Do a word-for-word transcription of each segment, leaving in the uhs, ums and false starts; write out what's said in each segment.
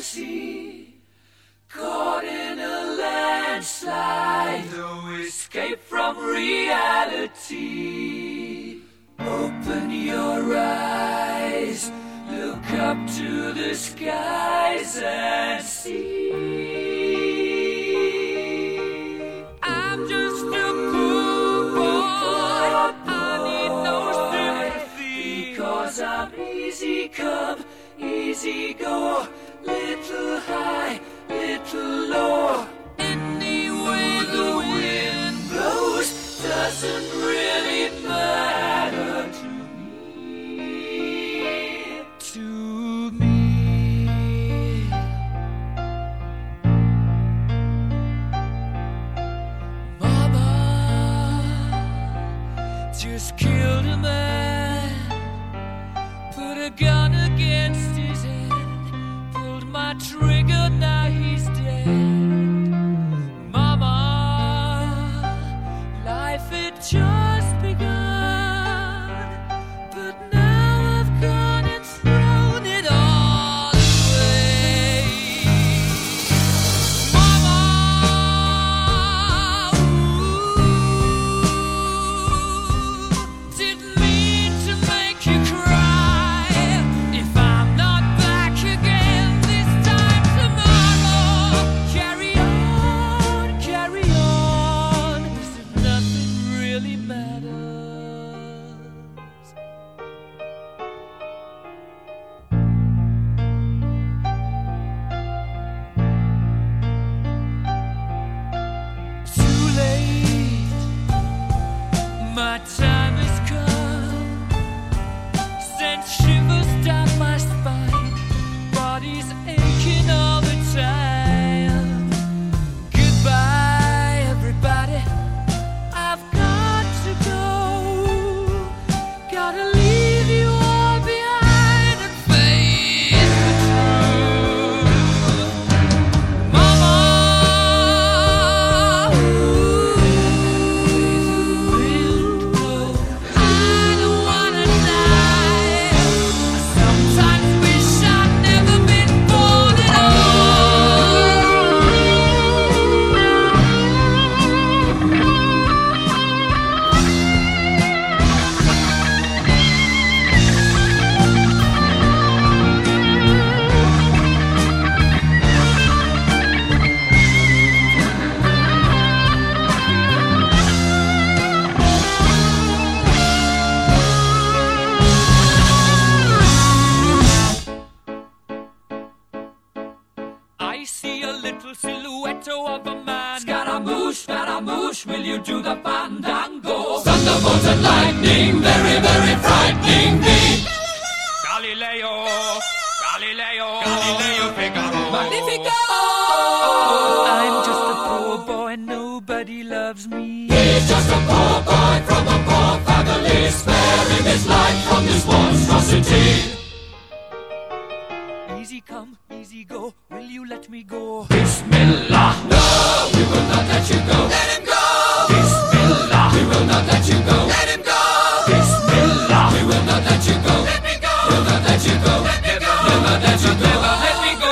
sea, caught in a landslide, no escape from reality. Open your eyes, look up to the skies and see. I'm just a poor boy, I need no sympathy, because I'm easy come, easy go, little high, little low. Any way the wind blows doesn't really matter to me, to me. Mama just killed a man, put a gun against his head, pulled my trigger, now he's dead. Mama, life had just begun, but now I've gone and thrown it all away. Mama, ooh, didn't mean to make you cry. If I'm not back again this time tomorrow, carry on, carry on, as if nothing really matters. Too late, my time has come, sent shivers down my spine, body's aching all the time. Goodbye, everybody, I've got to go, gotta leave you all behind and face the truth. Mama, ooh, wind blow, I don't wanna die. I sometimes wish I'd never been born at I see a little silhouette of a man. Scaramouche, Scaramouche, will you do the fandango? Thunderbolt and lightning, very, very frightening me. Galileo, Galileo, Galileo Figaro. Magnifico! I'm just a poor boy, nobody loves me. He's just a poor boy from a poor family, sparing his life from this monstrosity. Easy come, easy go, will you let me go? Bismillah, no, we will not let you go. Let him go! Bismillah, we will not let you go. Let him go! Bismillah, we will not let you go. Let me go! We'll not let you go. Let me go! We'll not let you go. Never let me go!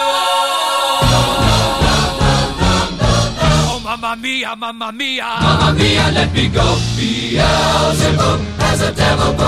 Oh, mamma mia, mamma mia! Mamma mia, let me go. Beelzebub has a devil